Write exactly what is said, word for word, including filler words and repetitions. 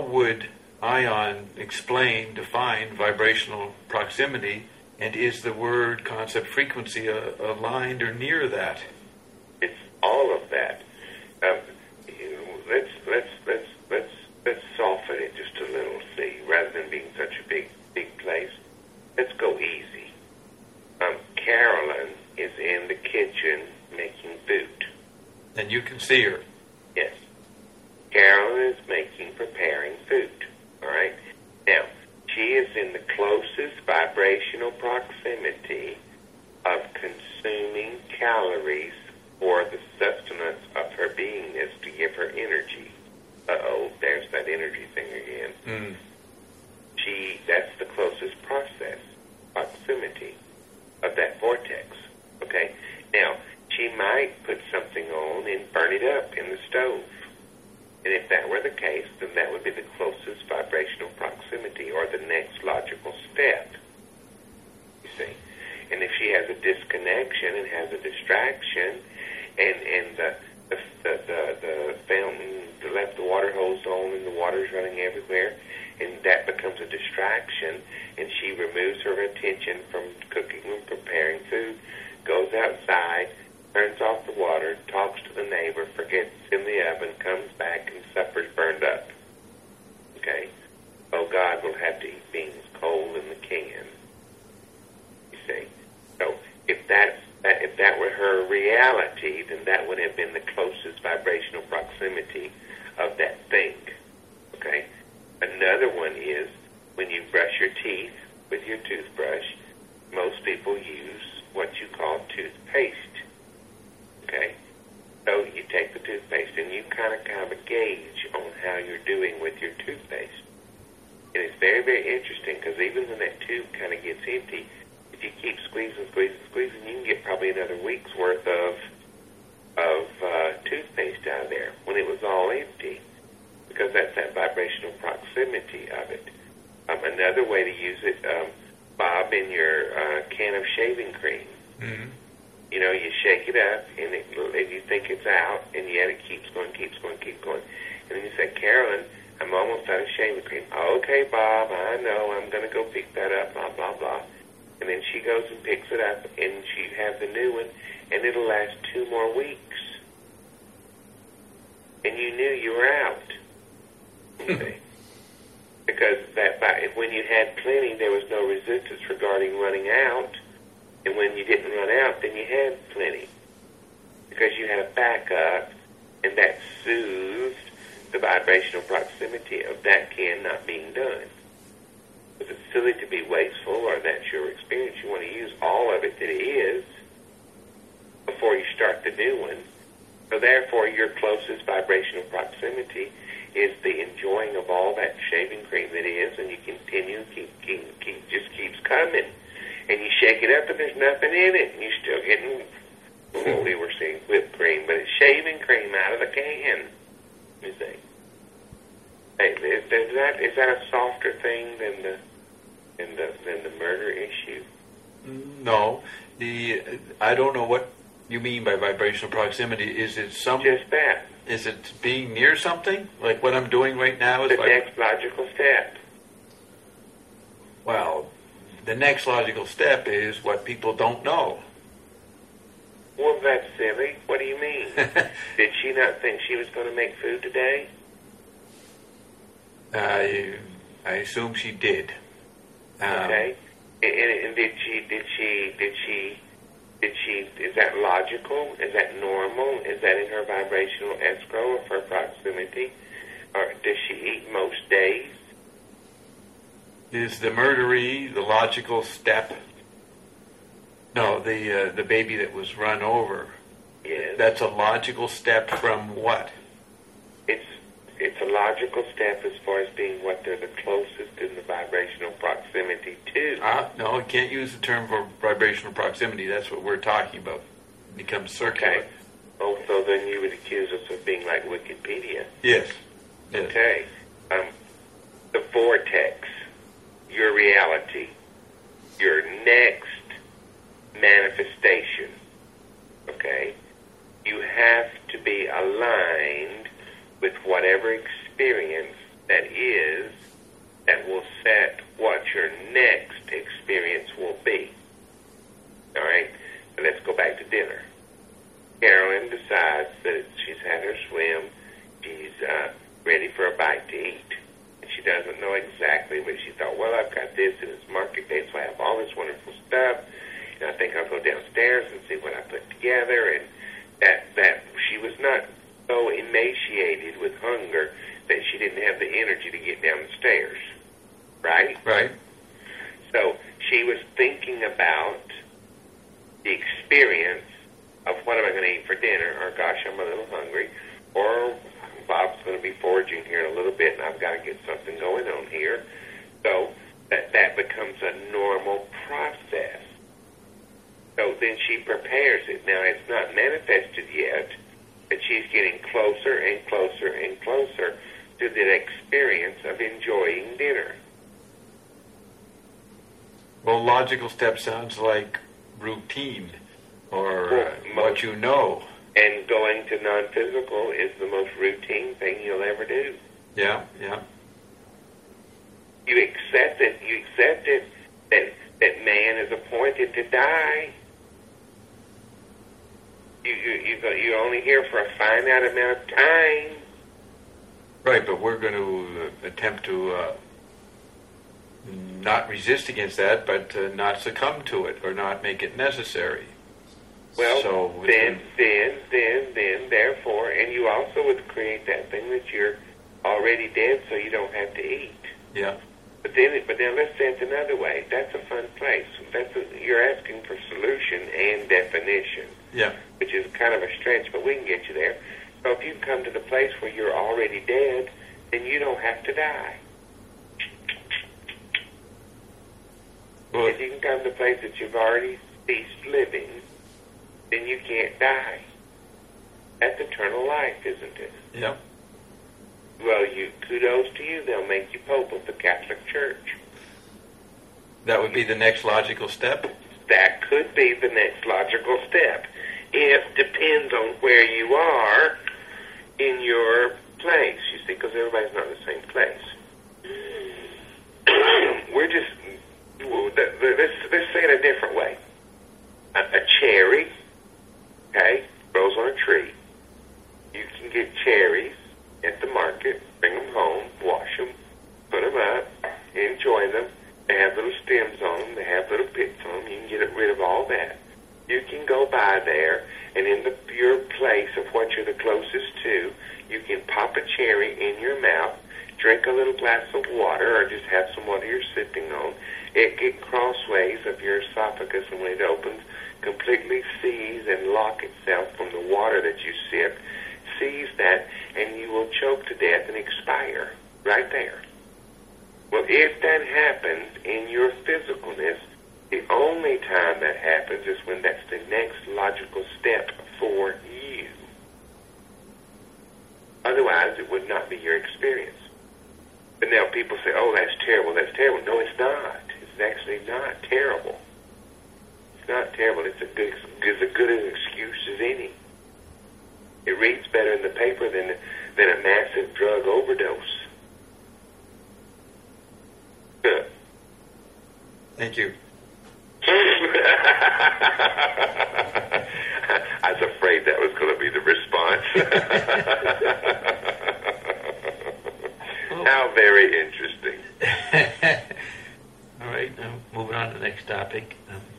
would Ion explain, define vibrational proximity, and is the word, concept, frequency uh, aligned or near that? It's all of that. Um, you know, let's let's let's let's let's soften it just a little. See, rather than being such a big big place, let's go easy. Um, Carolyn is in the kitchen making food. And you can see her. Yes. Carolyn is making, preparing food. All right? Now, she is in the closest vibrational proximity of consuming calories for the sustenance of her beingness to give her energy. Uh-oh, there's that energy thing again. Mm. She, that's the closest process, proximity of that vortex. Okay? Now, she might put something on and burn it up in the stove. And if that were the case, then that would be the closest vibrational proximity or the next logical step. You see? And if she has a disconnection and has a distraction, and, and the, the, the, the, the fountain the left the water hose on and the water's running everywhere, and that becomes a distraction, and she removes her attention from cooking and preparing food, goes outside, turns off the water, talks to the neighbor, forgets it's in the oven, comes back, and supper's burned up. Okay? Oh, God will have to eat beans cold in the can. You see? So, if that's, that, if that were her reality, then that would have been the closest vibrational proximity of that thing. Okay? Another one is when you brush your teeth with your toothbrush, most people use what you call toothpaste. Okay? So you take the toothpaste and you kind of kind of a gauge on how you're doing with your toothpaste. And it's very, very interesting because even when that tube kind of gets empty, if you keep squeezing, squeezing, squeezing, you can get probably another week's worth of of uh, toothpaste out of there when it was all empty, because that's that vibrational proximity of it. Um, another way to use it, um, Bob, in your uh, can of shaving cream. Mm-hmm. You know, you shake it up, and, it, and you think it's out, and yet it keeps going, keeps going, keeps going. And then you say, Carolyn, I'm almost out of shaving cream. Okay, Bob, I know. I'm going to go pick that up, blah, blah, blah. And then she goes and picks it up, and she has the new one, and it'll last two more weeks. And you knew you were out. Okay. Because that by, when you had plenty, there was no resistance regarding running out. And when you didn't run out, then you had plenty. Because you had a backup, and that soothed the vibrational proximity of that can not being done. Because it's silly to be wasteful, or that's your experience. You want to use all of it that it is before you start the new one. So therefore, your closest vibrational proximity is the enjoying of all that shaving cream that is, and you continue, keep, keep, keep, just keeps coming. And you shake it up, and there's nothing in it, and you're still getting, well, we were seeing whipped cream, but it's shaving cream out of the can, you see. Hey, is, is, that, is that a softer thing than the, than the, than the murder issue? No. The I don't know what you mean by vibrational proximity. Is it some... Just that. Is it being near something? Like what I'm doing right now? Is the vib- next logical step. Well, the next logical step is what people don't know. Well, that's silly. What do you mean? Did she not think she was going to make food today? I I assume she did. Um, Okay. And, and, and did she? Did she? Did she? Did she? Is that logical? Is that normal? Is that in her vibrational escrow of her proximity? Or does she eat most days? Is the murdery the logical step? No, the uh, the baby that was run over. Yes. That's a logical step from what? It's it's a logical step as far as being what they're the closest in the vibrational proximity to. Uh, no, you can't use the term for vibrational proximity. That's what we're talking about. It becomes circular. Okay. Oh, so then you would accuse us of being like Wikipedia. Yes. Yes. Okay. Um, the vortex, your reality, your next manifestation, okay? You have to be aligned with whatever experience that is that will set what your next experience will be. All right? And let's go back to dinner. Carolyn decides that she's had her swim. She's uh, ready for a bite to eat. And she doesn't know exactly, but she thought, well, I've got this, and it's market day, so I have all this wonderful stuff. And I think I'll go downstairs and see what I put together. And that, that she was not so emaciated with hunger that she didn't have the energy to get down the stairs. Right? Right. So she was thinking about the experience of what am I going to eat for dinner, or gosh, I'm a little hungry, or Bob's going to be foraging here in a little bit and I've got to get something going on here. So that, that becomes a normal process. So then she prepares it. Now it's not manifested yet, but she's getting closer and closer and closer to the experience of enjoying dinner. Well, logical step sounds like routine, or well, uh, what you know. And going to non-physical is the most routine thing you'll ever do. Yeah, yeah. You accept it. You accept it that that man is appointed to die. You you you go, you're only here for a finite amount of time. Right, but we're going to uh, attempt to uh, not resist against that, but uh, not succumb to it or not make it necessary. Well, so then, then, then, then, therefore, and you also would create that thing that you're already dead, so you don't have to eat. Yeah. But then, but then, let's say it another way. That's a fun place. That's a, you're asking for solution and definition. Yeah. Which is kind of a stretch, but we can get you there. So if you come to the place where you're already dead, then you don't have to die. Well, if you can come to the place that you've already ceased living, then you can't die. That's eternal life, isn't it? Yeah. Well, you kudos to you. They'll make you Pope of the Catholic Church. That would be the next logical step? That could be the next logical step. It depends on where you are in your place, you see, because everybody's not in the same place. We're just, let's, let's say it a different way. A, a cherry, okay, grows on a tree. You can get cherries at the market, bring them home, wash them, put them up, enjoy them. They have little stems on them. They have little pits on them. You can get rid of all that. You can go by there, and in the your place of what you're the closest to, you can pop a cherry in your mouth, drink a little glass of water, or just have some water you're sipping on. It gets crossways of your esophagus, and when it opens, completely seize and lock itself from the water that you sip, seize that, and you will choke to death and expire right there. Well, if that happens in your physicalness, the only time that happens is when that's the next logical step for you. Otherwise, it would not be your experience. But now people say, oh, that's terrible, that's terrible. No, it's not. It's actually not terrible. It's not terrible. It's a good, it's as good an excuse as any. It reads better in the paper than, than a massive drug overdose. Huh. Thank you. I was afraid that was going to be the response. Oh. How very interesting. All right, now moving on to the next topic. Um,